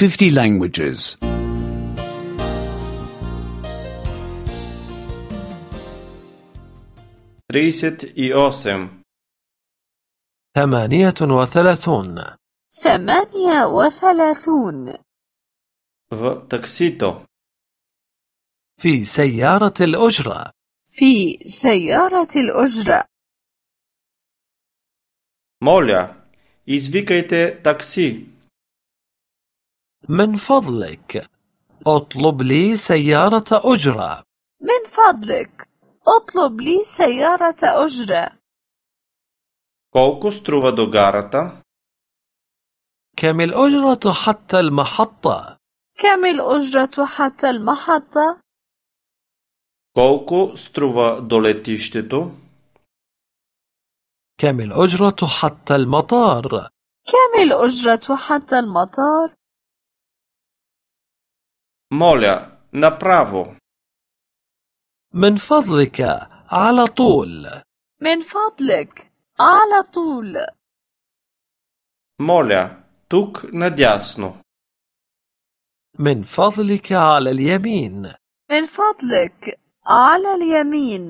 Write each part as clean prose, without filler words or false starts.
50 languages. 38. 38. 38. В таксито. في سيارة الأجرة. في سيارة الأجرة. Моля, извикайте такси. من فضلك اطلب لي سيارة أجرة. من فضلك اطلب لي سيارة أجرة. Колко струва до гарата? كم الأجرة حتى المحطة؟ كم الأجرة حتى المحطة؟ Колко струва до летището? كم الأجرة حتى المطار؟ كم الأجرة حتى المطار؟ Моля, направо. من فضلك على طول. من فضلك على طول. Моля, тук надясно. من فضلك على اليمين. من فضلك على اليمين.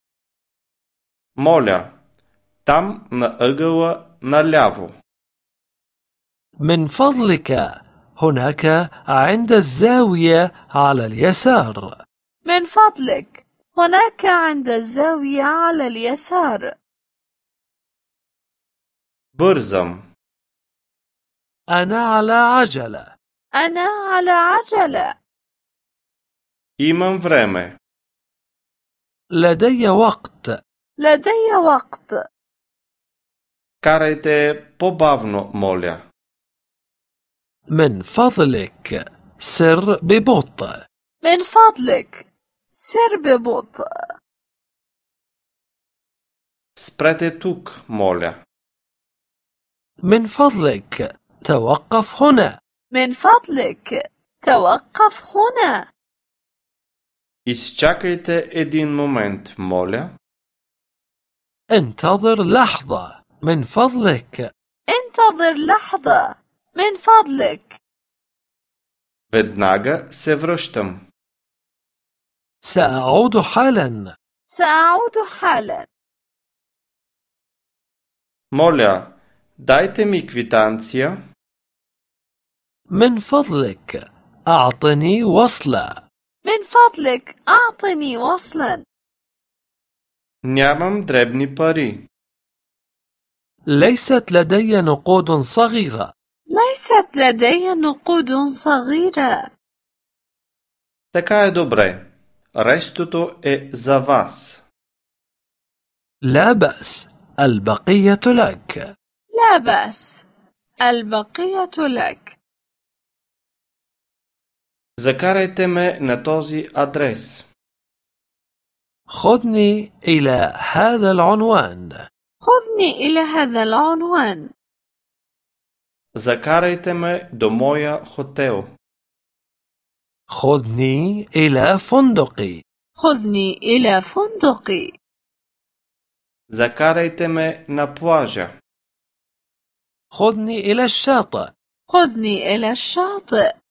Моля, там на ъгъла наляво. من فضلك هناك عند الزاوية على اليسار. من فضلك هناك عند الزاوية على اليسار. Бързам. أنا على عجلة. أنا على عجلة. Имам време. لدي وقت. لدي وقت. Карайте по-бавно, моля. من فضلك سر ببطء. من فضلك سر ببطء. Спрете тук, моля. من فضلك توقف هنا. من فضلك توقف هنا. Изчакайте един момент, моля. انتظر لحظة من فضلك. انتظر لحظة من فضلك. Веднага се връщам. سأعود حالا. سأعود حالا. Моля, дайте ми квитанция. من فضلك أعطني وصلة. من فضلك أعطني وصلا. Нямам дребни пари. ليست لدي نقود صغيرة. ليست لدي نقود صغيرة. Така е добре. Рестото е за вас. لا بأس، البقية لك. لا بأس، البقية لك. Закарайте ме на този адрес. خذني إلى هذا العنوان. خذني إلى هذا العنوان. Закарайте ме до моя хотел. خذني إلى فندقي. خذني إلى فندقي. Закарайте ме на плажа. خذني إلى الشاطئ. خذني إلى الشاطئ.